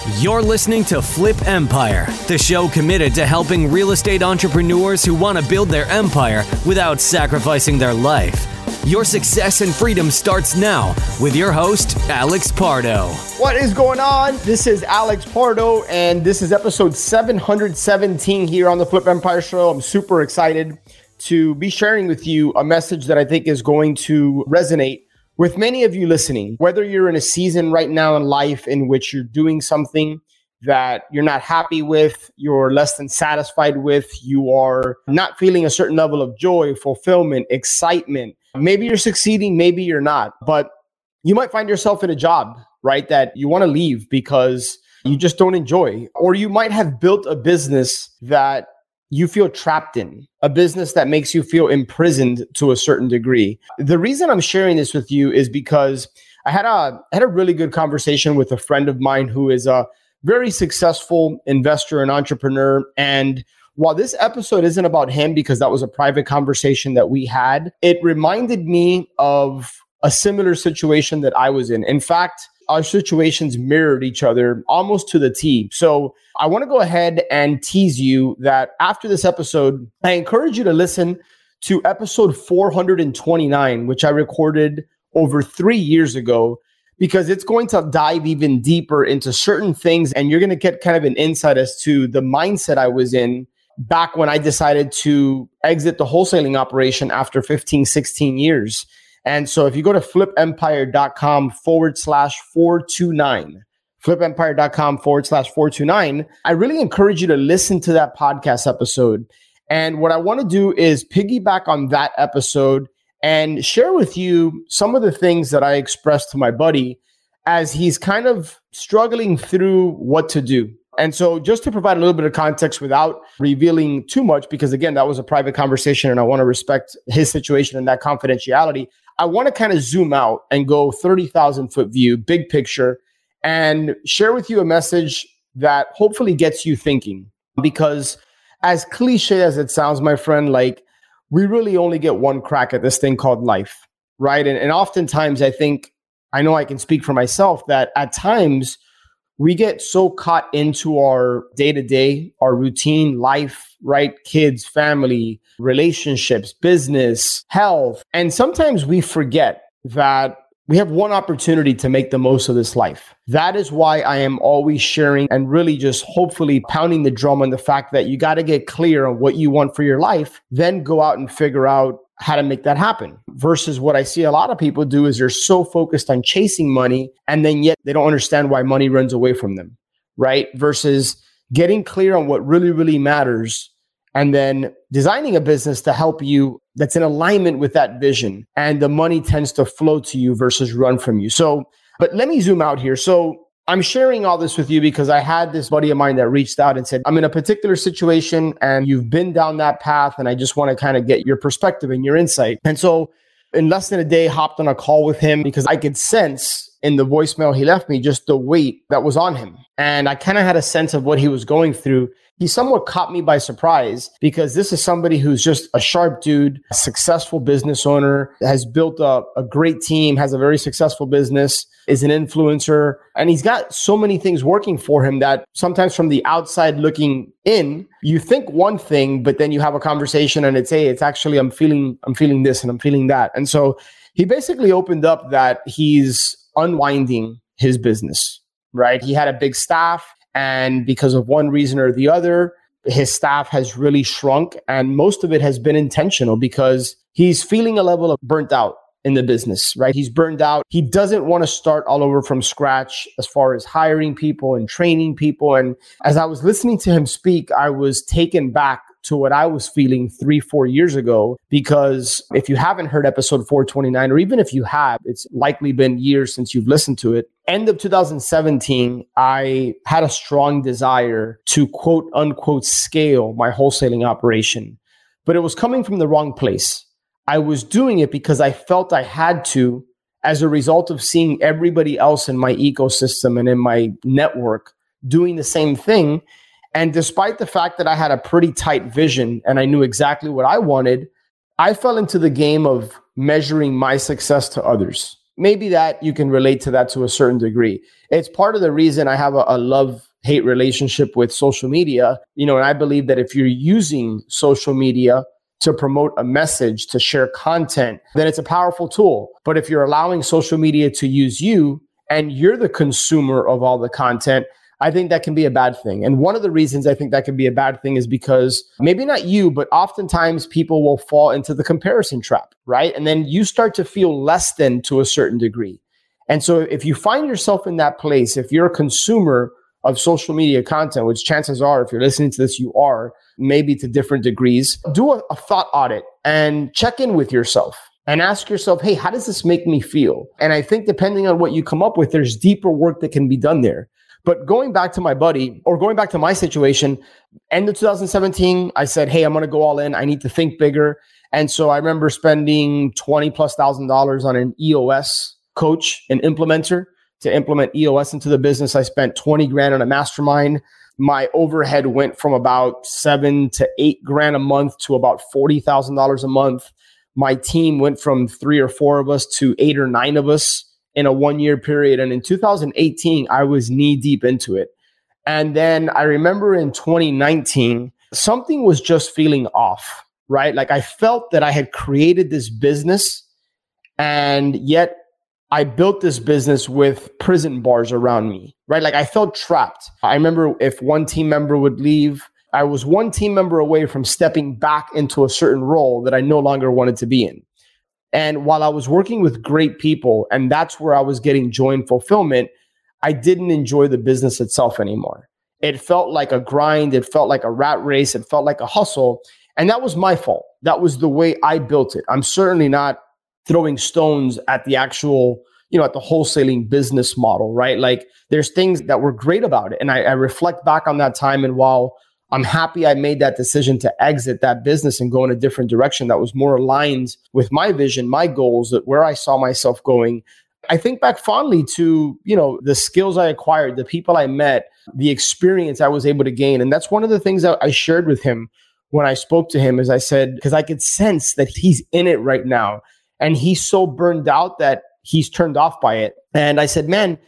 You're listening to Flip Empire, the show committed to helping real estate entrepreneurs who want to build their empire without sacrificing their life. Your success and freedom starts now with your host, Alex Pardo. What is going on? This is Alex Pardo, and this is episode 717 here on the Flip Empire Show. I'm super excited to be sharing with you a message that I think is going to resonate with many of you listening. Whether you're in a season right now in life in which you're doing something that you're not happy with, you're less than satisfied with, you are not feeling a certain level of joy, fulfillment, excitement. Maybe you're succeeding, maybe you're not, but you might find yourself in a job, right, that you want to leave because you just don't enjoy, or you might have built a business that you feel trapped in, a business that makes you feel imprisoned to a certain degree. The reason I'm sharing this with you is because I had a really good conversation with a friend of mine who is a very successful investor and entrepreneur. And while this episode isn't about him, because that was a private conversation that we had, it reminded me of a similar situation that I was in. In fact, our situations mirrored each other almost to the T. So I want to go ahead and tease you that after this episode, I encourage you to listen to episode 429, which I recorded over 3 years ago, because it's going to dive even deeper into certain things. And you're going to get kind of an insight as to the mindset I was in back when I decided to exit the wholesaling operation after 15, 16 years. And so if you go to flipempire.com/429, flipempire.com/429, I really encourage you to listen to that podcast episode. And what I want to do is piggyback on that episode and share with you some of the things that I expressed to my buddy as he's kind of struggling through what to do. And so just to provide a little bit of context without revealing too much, because again, that was a private conversation and I want to respect his situation and that confidentiality, I want to kind of zoom out and go 30,000 foot view, big picture, and share with you a message that hopefully gets you thinking. Because as cliche as it sounds, my friend, like we really only get one crack at this thing called life, right? And oftentimes I know I can speak for myself that at times we get so caught into our day-to-day, our routine life, right? Kids, family, relationships, business, health. And sometimes we forget that we have one opportunity to make the most of this life. That is why I am always sharing and really just hopefully pounding the drum on the fact that you got to get clear on what you want for your life, then go out and figure out how to make that happen. Versus what I see a lot of people do is they're so focused on chasing money and then yet they don't understand why money runs away from them, right? Versus getting clear on what really, really matters and then designing a business to help you that's in alignment with that vision. And the money tends to flow to you versus run from you. So, but let me zoom out here. So I'm sharing all this with you because I had this buddy of mine that reached out and said, I'm in a particular situation and you've been down that path and I just want to kind of get your perspective and your insight. And so in less than a day, hopped on a call with him because I could sense in the voicemail he left me just the weight that was on him. And I kind of had a sense of what he was going through. He somewhat caught me by surprise because this is somebody who's just a sharp dude, a successful business owner, has built a great team, has a very successful business, is an influencer, and he's got so many things working for him that sometimes from the outside looking in, you think one thing, but then you have a conversation and it's, hey, it's actually, I'm feeling this and I'm feeling that. And so he basically opened up that he's unwinding his business, right? He had a big staff. And because of one reason or the other, his staff has really shrunk. And most of it has been intentional because he's feeling a level of burnt out in the business, right? He's burned out. He doesn't want to start all over from scratch as far as hiring people and training people. And as I was listening to him speak, I was taken back to what I was feeling 3-4 years ago, because if you haven't heard episode 429, or even if you have, it's likely been years since you've listened to it. End of 2017, I had a strong desire to quote unquote scale my wholesaling operation, but it was coming from the wrong place. I was doing it because I felt I had to, as a result of seeing everybody else in my ecosystem and in my network doing the same thing. And despite the fact that I had a pretty tight vision and I knew exactly what I wanted, I fell into the game of measuring my success to others. maybe that you can relate to that to a certain degree. It's part of the reason I have a love-hate relationship with social media, and I believe that if you're using social media to promote a message, to share content, then it's a powerful tool. But if you're allowing social media to use you and you're the consumer of all the content, I think that can be a bad thing. And one of the reasons I think that can be a bad thing is because maybe not you, but oftentimes people will fall into the comparison trap, right? And then you start to feel less than to a certain degree. And so if you find yourself in that place, if you're a consumer of social media content, which chances are, if you're listening to this, you are, maybe to different degrees, do a thought audit and check in with yourself and ask yourself, hey, how does this make me feel? And I think depending on what you come up with, there's deeper work that can be done there. But going back to my buddy, or going back to my situation, end of 2017, I said, hey, I'm going to go all in. I need to think bigger. And so I remember spending $20,000+ on an EOS coach, an implementer to implement EOS into the business. I spent 20 grand on a mastermind. My overhead went from about 7 to 8 grand a month to about $40,000 a month. My team went from 3 or 4 of us to 8 or 9 of us in a 1-year period. And in 2018, I was knee deep into it. And then I remember in 2019, something was just feeling off, right? Like I felt that I had created this business and yet I built this business with prison bars around me, right? Like I felt trapped. I remember if one team member would leave, I was one team member away from stepping back into a certain role that I no longer wanted to be in. And while I was working with great people, and that's where I was getting joy and fulfillment, I didn't enjoy the business itself anymore. It felt like a grind. It felt like a rat race. It felt like a hustle. And that was my fault. That was the way I built it. I'm certainly not throwing stones at the actual, at the wholesaling business model, right? Like there's things that were great about it. And I reflect back on that time. And while I'm happy I made that decision to exit that business and go in a different direction that was more aligned with my vision, my goals, where I saw myself going, I think back fondly to, the skills I acquired, the people I met, the experience I was able to gain. And that's one of the things that I shared with him when I spoke to him, is I said, because I could sense that he's in it right now. And he's so burned out that he's turned off by it. And I said, man,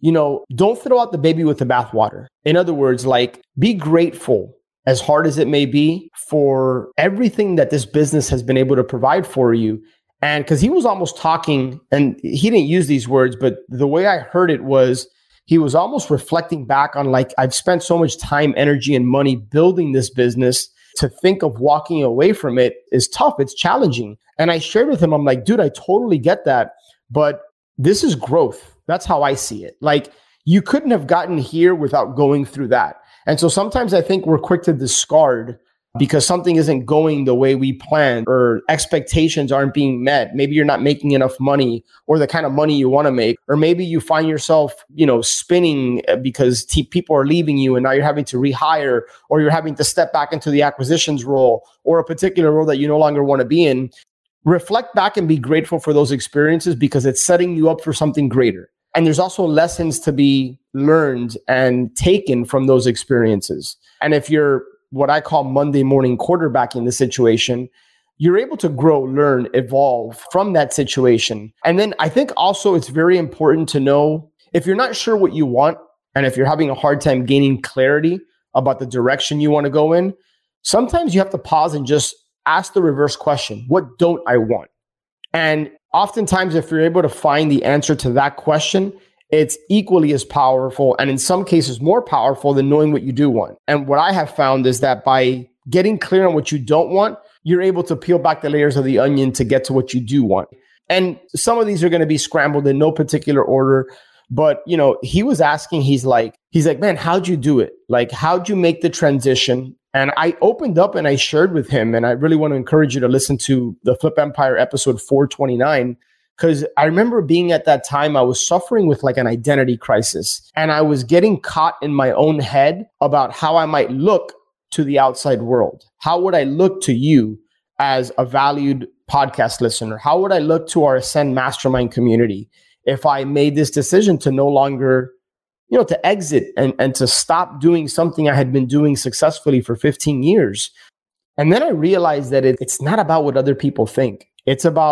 don't throw out the baby with the bathwater. In other words, like be grateful, as hard as it may be, for everything that this business has been able to provide for you. And because he was almost talking, and he didn't use these words, but the way I heard it was, he was almost reflecting back on like, I've spent so much time, energy, and money building this business. To think of walking away from it is tough. It's challenging. And I shared with him, I'm like, dude, I totally get that. But this is growth. That's how I see it. Like you couldn't have gotten here without going through that. And so sometimes I think we're quick to discard because something isn't going the way we planned or expectations aren't being met. Maybe you're not making enough money or the kind of money you want to make, or maybe you find yourself, spinning because people are leaving you and now you're having to rehire, or you're having to step back into the acquisitions role or a particular role that you no longer want to be in. Reflect back and be grateful for those experiences because it's setting you up for something greater. And there's also lessons to be learned and taken from those experiences. And if you're what I call Monday morning quarterbacking the situation, you're able to grow, learn, evolve from that situation. And then I think also it's very important to know if you're not sure what you want, and if you're having a hard time gaining clarity about the direction you want to go in, sometimes you have to pause and just ask the reverse question. What don't I want? And oftentimes, if you're able to find the answer to that question, it's equally as powerful, and in some cases more powerful than knowing what you do want. And what I have found is that by getting clear on what you don't want, you're able to peel back the layers of the onion to get to what you do want. And some of these are going to be scrambled in no particular order. But, he was asking, he's like, man, how'd you do it? Like, how'd you make the transition? And I opened up and I shared with him, and I really want to encourage you to listen to the Flip Empire episode 429. Because I remember being at that time, I was suffering with like an identity crisis, and I was getting caught in my own head about how I might look to the outside world. How would I look to you as a valued podcast listener? How would I look to our Ascend Mastermind community if I made this decision to no longer, to exit and to stop doing something I had been doing successfully for 15 years? And then I realized that it's not about what other people think. It's about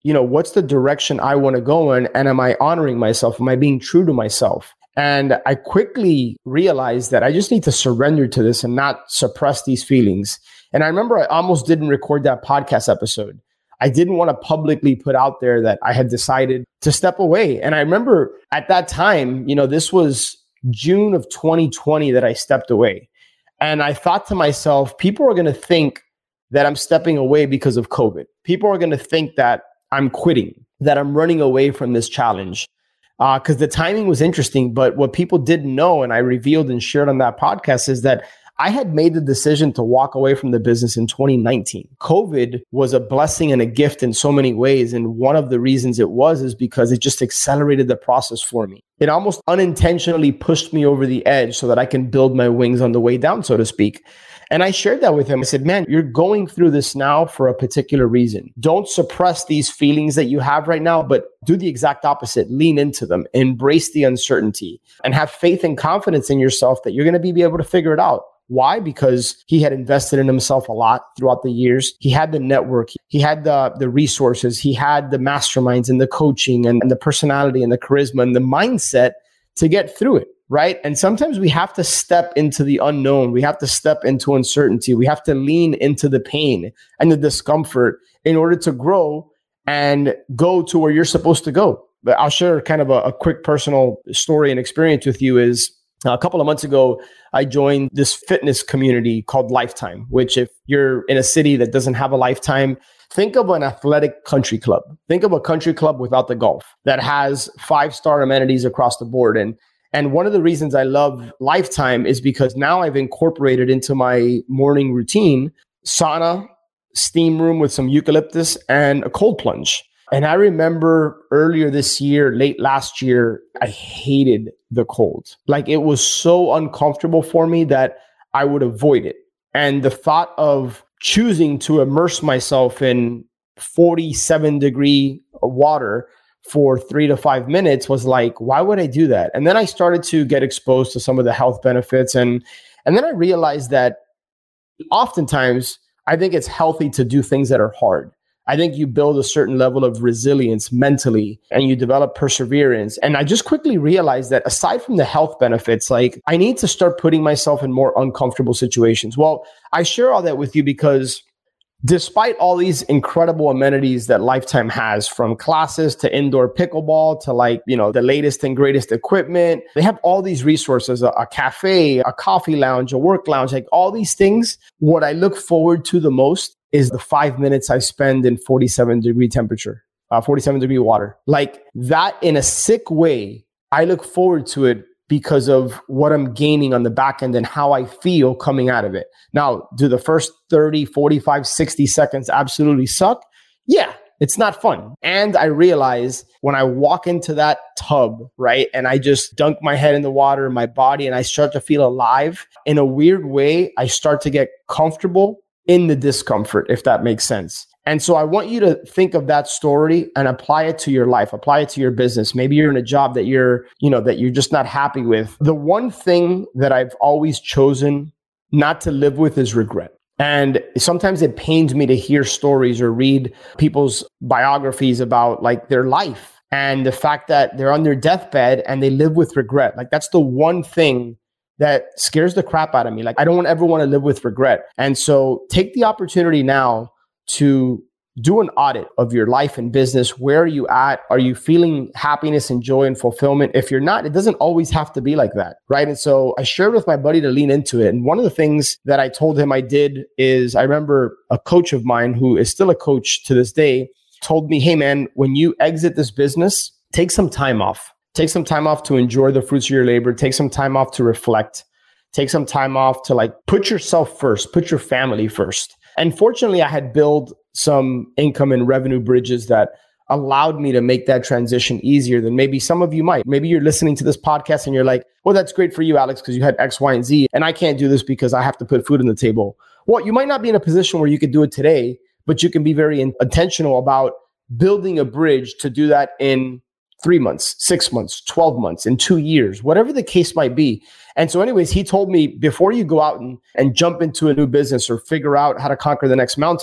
what's the direction I want to go in? And am I honoring myself? Am I being true to myself? And I quickly realized that I just need to surrender to this and not suppress these feelings. And I remember I almost didn't record that podcast episode. I didn't want to publicly put out there that I had decided to step away. And I remember at that time, this was June of 2020 that I stepped away. And I thought to myself, people are going to think that I'm stepping away because of COVID. People are going to think that I'm quitting, that I'm running away from this challenge. Because the timing was interesting. But what people didn't know, and I revealed and shared on that podcast, is that I had made the decision to walk away from the business in 2019. COVID was a blessing and a gift in so many ways. And one of the reasons it was is because it just accelerated the process for me. It almost unintentionally pushed me over the edge so that I can build my wings on the way down, so to speak. And I shared that with him. I said, man, you're going through this now for a particular reason. Don't suppress these feelings that you have right now, but do the exact opposite. Lean into them, embrace the uncertainty, and have faith and confidence in yourself that you're going to be able to figure it out. Why? Because he had invested in himself a lot throughout the years. He had the network, he had the resources, he had the masterminds and the coaching and the personality and the charisma and the mindset to get through it. Right. And sometimes we have to step into the unknown. We have to step into uncertainty. We have to lean into the pain and the discomfort in order to grow and go to where you're supposed to go. But I'll share kind of a quick personal story and experience with you. Is a couple of months ago, I joined this fitness community called Lifetime, which if you're in a city that doesn't have a Lifetime, think of an athletic country club. Think of a country club without the golf that has 5-star amenities across the board. And one of the reasons I love Lifetime is because now I've incorporated into my morning routine sauna, steam room with some eucalyptus, and a cold plunge. And I remember earlier this year, late last year, I hated the cold. Like it was so uncomfortable for me that I would avoid it. And the thought of choosing to immerse myself in 47-degree water for 3 to 5 minutes was like, why would I do that? And then I started to get exposed to some of the health benefits. And then I realized that oftentimes I think it's healthy to do things that are hard. I think you build a certain level of resilience mentally and you develop perseverance. And I just quickly realized that aside from the health benefits, like I need to start putting myself in more uncomfortable situations. Well, I share all that with you because despite all these incredible amenities that Lifetime has, from classes to indoor pickleball to the latest and greatest equipment, they have all these resources, a cafe, a coffee lounge, a work lounge, like all these things. What I look forward to the most is the 5 minutes I spend in 47-degree temperature, 47-degree water. Like that in a sick way, I look forward to it because of what I'm gaining on the back end and how I feel coming out of it. Now, do the first 30, 45, 60 seconds absolutely suck? Yeah, it's not fun. And I realize when I walk into that tub, right, and I just dunk my head in the water, my body, and I start to feel alive, in a weird way, I start to get comfortable in the discomfort, if that makes sense. And so I want you to think of that story and apply it to your life, apply it to your business. Maybe you're in a job that you're just not happy with. The one thing that I've always chosen not to live with is regret. And sometimes it pains me to hear stories or read people's biographies about like their life and the fact that they're on their deathbed and they live with regret. Like that's the one thing that scares the crap out of me. Like I don't ever want to live with regret. And so take the opportunity now to do an audit of your life and business. Where are you at? Are you feeling happiness and joy and fulfillment? If you're not, it doesn't always have to be like that, right? And so I shared with my buddy to lean into it. And one of the things that I told him I did is I remember a coach of mine who is still a coach to this day told me, hey man, when you exit this business, take some time off. Take some time off to enjoy the fruits of your labor. Take some time off to reflect. Take some time off to like put yourself first, put your family first. And fortunately, I had built some income and revenue bridges that allowed me to make that transition easier than maybe some of you might. Maybe you're listening to this podcast and you're like, well, that's great for you, Alex, because you had X, Y, and Z, and I can't do this because I have to put food on the table. Well, you might not be in a position where you could do it today, but you can be very intentional about building a bridge to do that in 3 months, 6 months, 12 months, in 2 years, whatever the case might be. And so anyways, he told me before you go out and jump into a new business or figure out how to conquer the next mountain,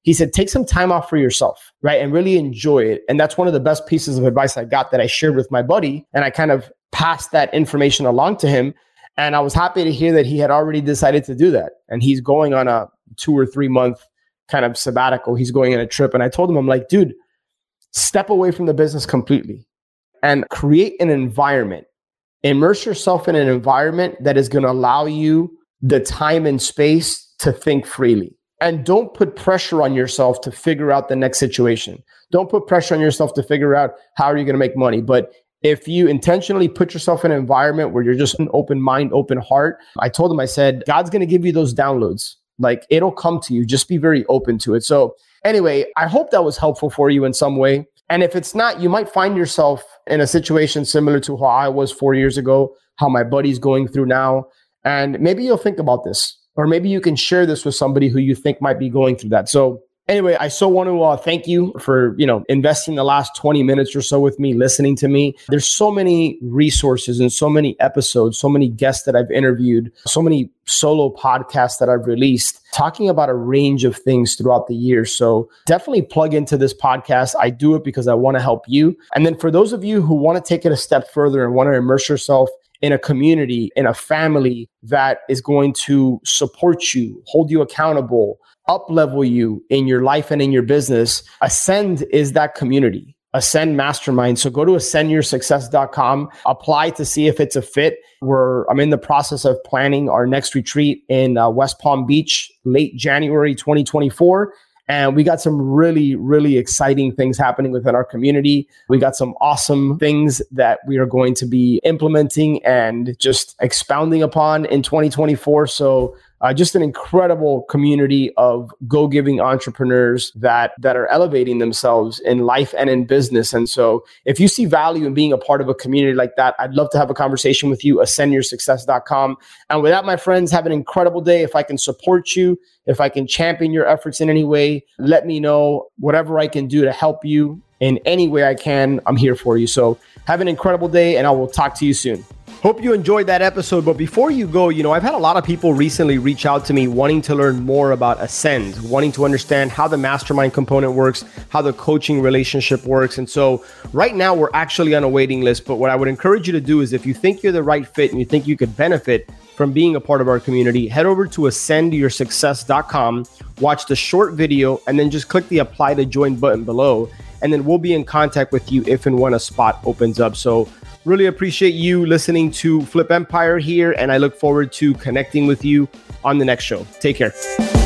He said, take some time off for yourself, right? And really enjoy it. And that's one of the best pieces of advice I got that I shared with my buddy. And I kind of passed that information along to him. And I was happy to hear that he had already decided to do that. And he's going on a 2 or 3 month kind of sabbatical. He's going on a trip. And I told him, I'm like, dude, step away from the business completely and create an environment. Immerse yourself in an environment that is going to allow you the time and space to think freely. And don't put pressure on yourself to figure out the next situation. Don't put pressure on yourself to figure out how are you going to make money. But if you intentionally put yourself in an environment where you're just an open mind, open heart, I told him, I said, God's going to give you those downloads. Like it'll come to you. Just be very open to it. So anyway, I hope that was helpful for you in some way. And if it's not, you might find yourself in a situation similar to how I was 4 years ago, how my buddy's going through now. And maybe you'll think about this, or maybe you can share this with somebody who you think might be going through that. So anyway, I so want to thank you for, investing the last 20 minutes or so with me, listening to me. There's so many resources and so many episodes, so many guests that I've interviewed, so many solo podcasts that I've released, talking about a range of things throughout the year. So definitely plug into this podcast. I do it because I want to help you. And then for those of you who want to take it a step further and want to immerse yourself in a community, in a family that is going to support you, hold you accountable, up-level you in your life and in your business, Ascend is that community. Ascend Mastermind. So go to ascendyoursuccess.com, apply to see if it's a fit. I'm in the process of planning our next retreat in West Palm Beach, late January 2024. And we got some really, really exciting things happening within our community. We got some awesome things that we are going to be implementing and just expounding upon in 2024. So just an incredible community of go-giving entrepreneurs that are elevating themselves in life and in business. And so if you see value in being a part of a community like that, I'd love to have a conversation with you, ascendyoursuccess.com. And with that, my friends, have an incredible day. If I can support you, if I can champion your efforts in any way, let me know. Whatever I can do to help you in any way I can, I'm here for you. So have an incredible day, and I will talk to you soon. Hope you enjoyed that episode. But before you go, I've had a lot of people recently reach out to me wanting to learn more about Ascend, wanting to understand how the mastermind component works, how the coaching relationship works. And so right now we're actually on a waiting list. But what I would encourage you to do is if you think you're the right fit and you think you could benefit from being a part of our community, head over to ascendyoursuccess.com, watch the short video, and then just click the apply to join button below. And then we'll be in contact with you if and when a spot opens up. So really appreciate you listening to Flip Empire here, and I look forward to connecting with you on the next show. Take care.